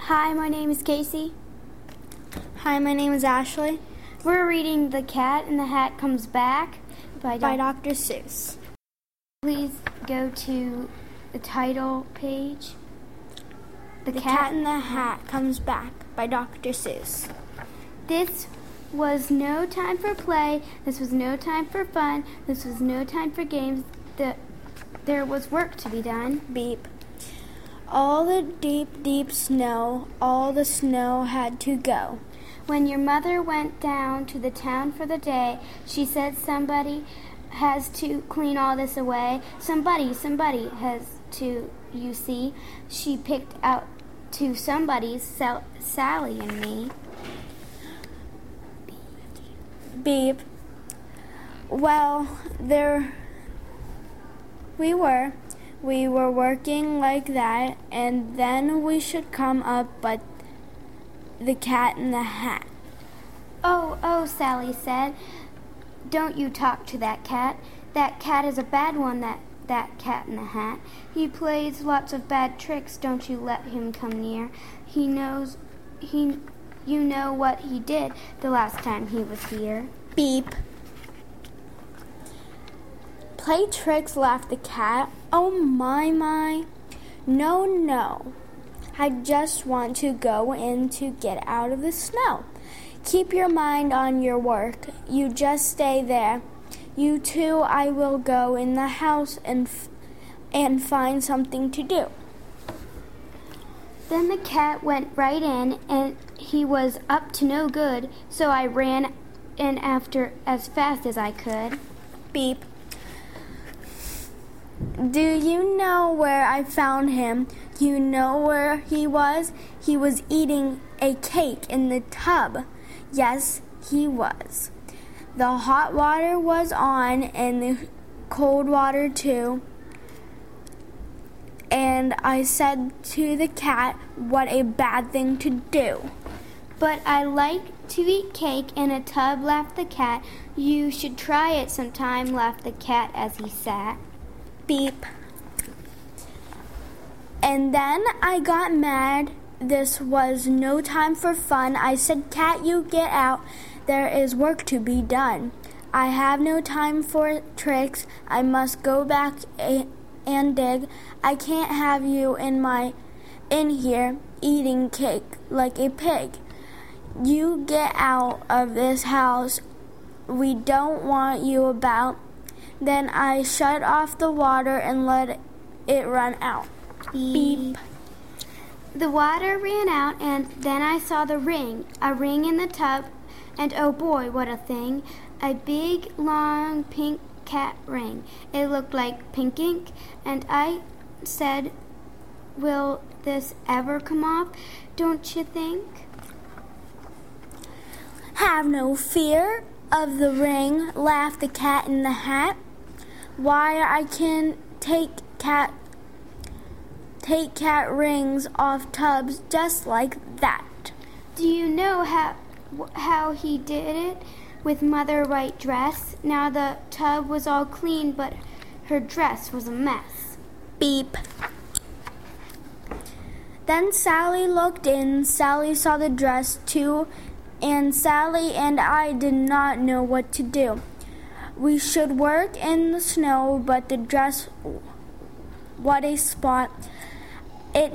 Hi, my name is Casey. Hi, my name is Ashley. We're reading The Cat in the Hat Comes Back by Dr. Seuss. Please go to the title page. The Cat in the Hat Comes Back by Dr. Seuss. This was no time for play. This was no time for fun. This was no time for games. There was work to be done. Beep. All the deep, deep snow, all the snow had to go. When your mother went down to the town for the day, she said somebody has to clean all this away. Somebody has to, you see. She picked out two somebodies, Sally and me. Beep. Well, there we were. We were working like that, and then we should come up, but the cat in the hat. Oh, Sally said, don't you talk to that cat. That cat is a bad one, that cat in the hat. He plays lots of bad tricks, don't you let him come near. You know what he did the last time he was here. Beep. Play tricks, laughed the cat. Oh, my. No. I just want to go in to get out of the snow. Keep your mind on your work. You just stay there. You too, I will go in the house and find something to do. Then the cat went right in, and he was up to no good, so I ran in after as fast as I could. Beep. Do you know where I found him? You know where he was? He was eating a cake in the tub. Yes, he was. The hot water was on and the cold water too. And I said to the cat, what a bad thing to do. But I like to eat cake in a tub, laughed the cat. You should try it sometime, laughed the cat as he sat. Beep. And then I got mad. This was no time for fun. I said, cat, you get out. There is work to be done. I have no time for tricks. I must go back and dig. I can't have you in here eating cake like a pig. You get out of this house. We don't want you about. Then I shut off the water and let it run out. Beep. The water ran out, and then I saw a ring in the tub, and oh boy, what a thing. A big, long, pink cat ring. It looked like pink ink, and I said, will this ever come off, don't you think? Have no fear of the ring, laughed the cat in the hat. Why, I can take cat rings off tubs just like that. Do you know how he did it with Mother White Dress? Now the tub was all clean, but her dress was a mess. Beep. Then Sally looked in. Sally saw the dress too, and Sally and I did not know what to do. We should work in the snow, but the dress, what a spot. It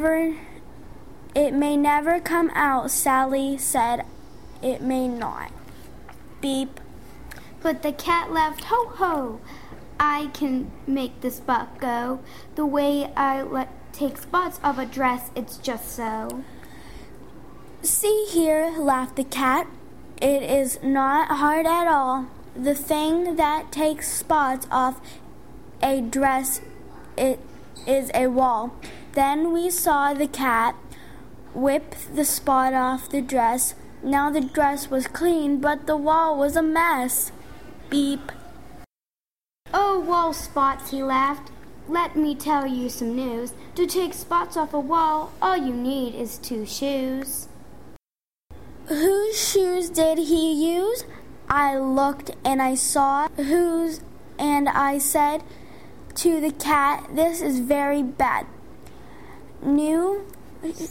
may never come out, Sally said. It may not. Beep. But the cat laughed, ho, ho. I can make the spot go. The way I take spots off a dress, it's just so. See here, laughed the cat. It is not hard at all. The thing that takes spots off a dress, it is a wall. Then we saw the cat whip the spot off the dress. Now the dress was clean, but the wall was a mess. Beep. Oh, wall spots, he laughed. Let me tell you some news. To take spots off a wall, all you need is 2 shoes. Whose shoes did he use? I looked and I saw whose, and I said to the cat, this is very bad. New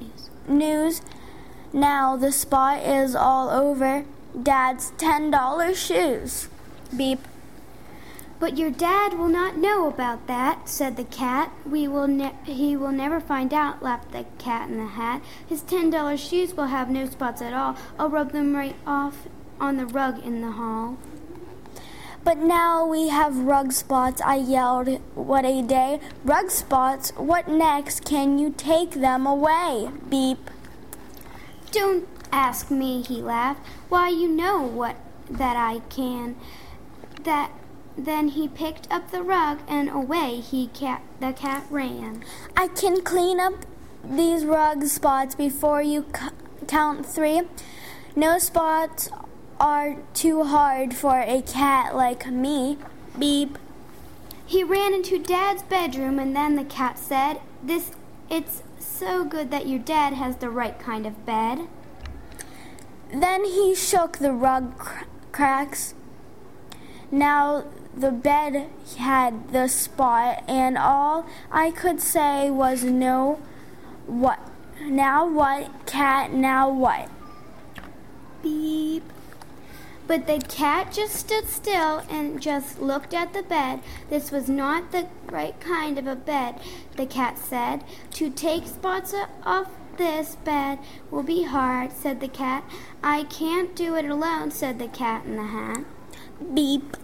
news. Now the spot is all over Dad's $10 shoes. Beep. But your dad will not know about that, said the cat. He will never find out, laughed the Cat in the Hat. His $10 shoes will have no spots at all. I'll rub them right off on the rug in the hall. But now we have rug spots, I yelled. What a day. Rug spots? What next? Can you take them away? Beep. Don't ask me, he laughed. Why, you know that I can. Then he picked up the rug and away the cat ran. I can clean up these rug spots before you count 3. No spots are too hard for a cat like me. Beep. He ran into Dad's bedroom and then the cat said, It's so good that your dad has the right kind of bed. Then he shook the rug cracks. Now the bed had the spot, and all I could say was, "No, what? Now what, cat, now what?" Beep. But the cat just stood still and just looked at the bed. This was not the right kind of a bed, the cat said. To take spots off this bed will be hard, said the cat. I can't do it alone, said the Cat in the Hat. Beep.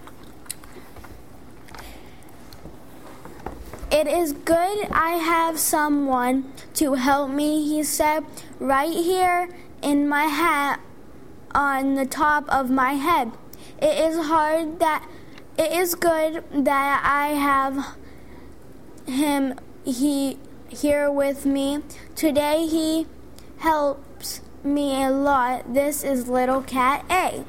It is good I have someone to help me, he said, right here in my hat on the top of my head. It is good that I have him here with me. Today he helps me a lot. This is little Cat A.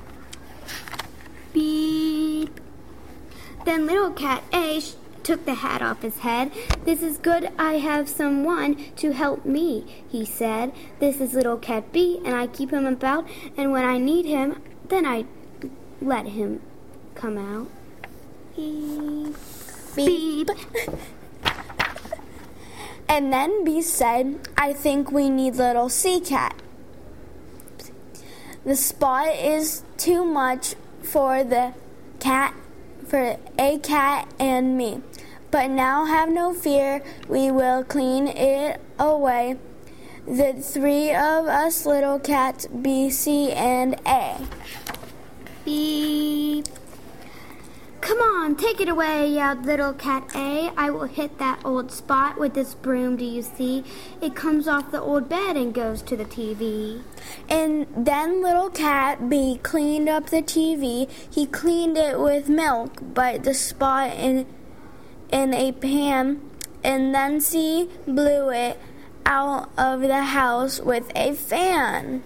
Beep. Then little Cat A took the hat off his head. This is good I have someone to help me, he said. This is little Cat B, and I keep him about, and when I need him, then I let him come out. Beep. Beep. And then B said, I think we need little C Cat. The spot is too much for a cat and me. But now have no fear, we will clean it away. The 3 of us little cats, B, C, and A. Beep. Come on, take it away, yelled little Cat A. I will hit that old spot with this broom, do you see? It comes off the old bed and goes to the TV. And then little Cat B cleaned up the TV. He cleaned it with milk, but the spot in a pan, and then C blew it out of the house with a fan.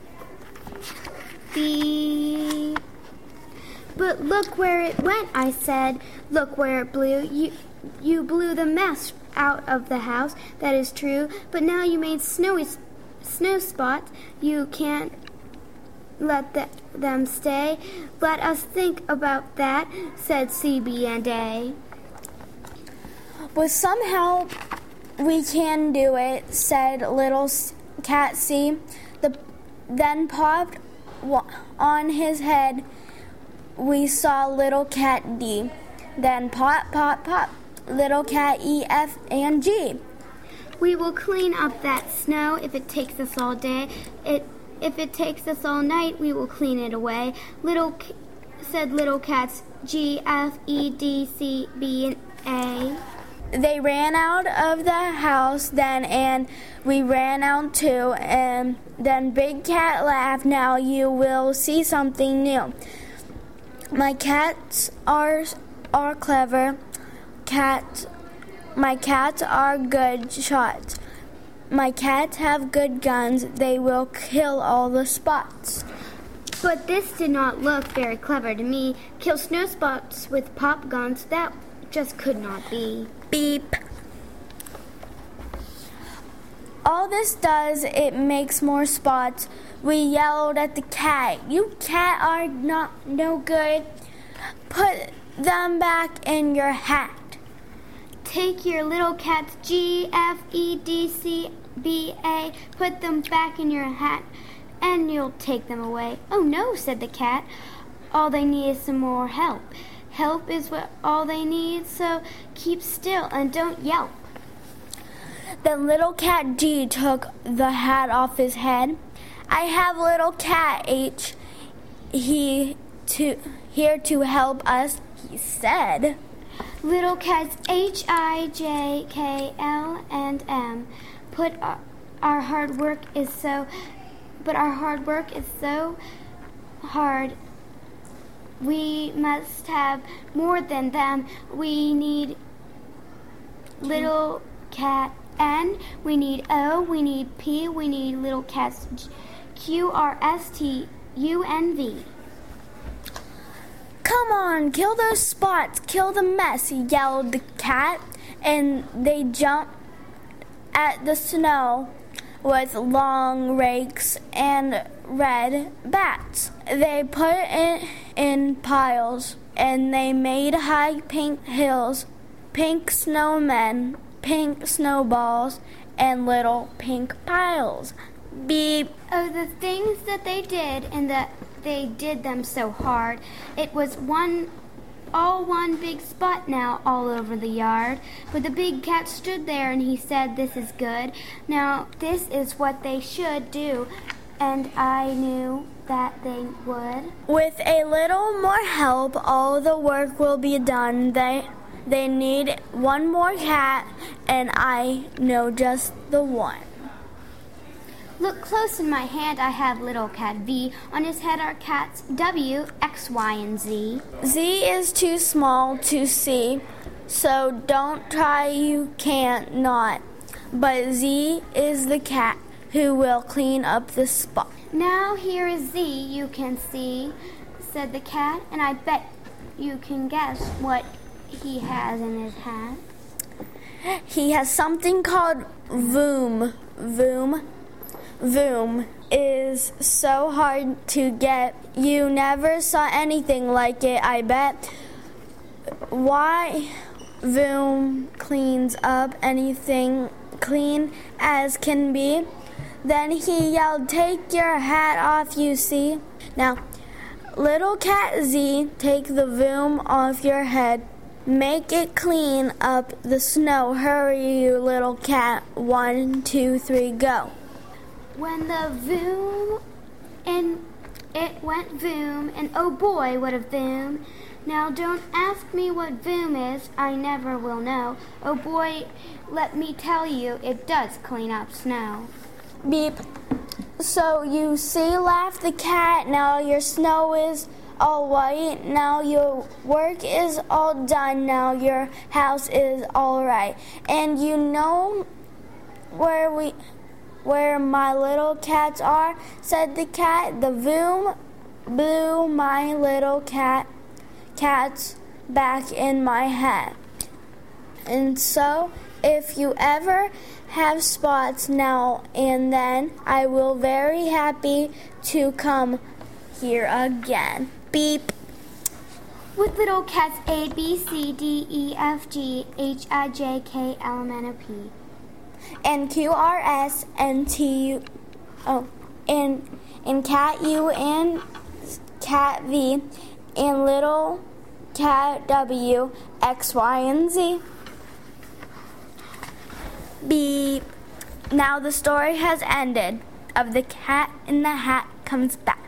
Beep. But look where it went, I said. Look where it blew. You blew the mess out of the house, that is true. But now you made snow spots. You can't let them stay. Let us think about that, said C, B, and A. But somehow we can do it, said little Cat C. Then popped on his head. We saw little Cat D. Then pop, pop, pop, little Cat E, F, and G. We will clean up that snow if it takes us all day. If it takes us all night, we will clean it away. Said little cats G, F, E, D, C, B, and A. They ran out of the house then, and we ran out too. And then Big Cat laughed. Now you will see something new. My cats are clever. My cats are good shots. My cats have good guns. They will kill all the spots. But this did not look very clever to me. Kill snow spots with pop guns, that just could not be. Beep. All this does, it makes more spots. We yelled at the cat. You cat are no good. Put them back in your hat. Take your little cats G, F, E, D, C, B-A, put them back in your hat and you'll take them away. Oh no, said the cat. All they need is some more help. Help is what all they need, so keep still and don't yelp. Then little cat G took the hat off his head. I have little cat H here to help us, he said. Little cats H-I-J-K-L and M. But our hard work is so hard. We must have more than them. We need little cat N, we need O, we need P, we need little cats Q-R-S-T-U-N-V. Come on, kill those spots, kill the mess, yelled the cat, and they jumped at the snow with long rakes and red bats. They put it in piles, and they made high pink hills, pink snowmen, pink snowballs, and little pink piles. Beep. Oh, the things that they did, and that they did them so hard. It was one big spot now all over the yard. But the big cat stood there and he said, "This is good. Now this is what they should do." And I knew that they would. With a little more help, all the work will be done. They need one more cat, and I know just the one. Look close in my hand, I have little cat V. On his head are cats W, X, Y, and Z. Z is too small to see, so don't try, you can't not. But Z is the cat who will clean up the spot. Now here is Z, you can see, said the cat, and I bet you can guess what he has in his hat. He has something called Voom. Voom is so hard to get. You never saw anything like it, I bet. Why? Voom cleans up anything clean as can be. Then he yelled, "Take your hat off, you see." Now, little cat Z, take the Voom off your head. Make it clean up the snow. Hurry, you little cat. 1, 2, 3, go. When the Voom, and it went Voom, and oh boy, what a Voom. Now don't ask me what Voom is, I never will know. Oh boy, let me tell you, it does clean up snow. Beep. So you see, laughed the cat, now your snow is all white, now your work is all done, now your house is all right. And you know where my little cats are, said the cat. The Voom blew my little cats back in my hat. And so, if you ever have spots now and then, I will very happy to come here again. Beep. With little cats A, B, C, D, E, F, G, H, I, J, K, L, M, N, O, P. And Q, R, S, and T, U, and cat U, and cat V, and little cat W, X, Y, and Z. Beep. Now the story has ended of the Cat in the Hat comes back.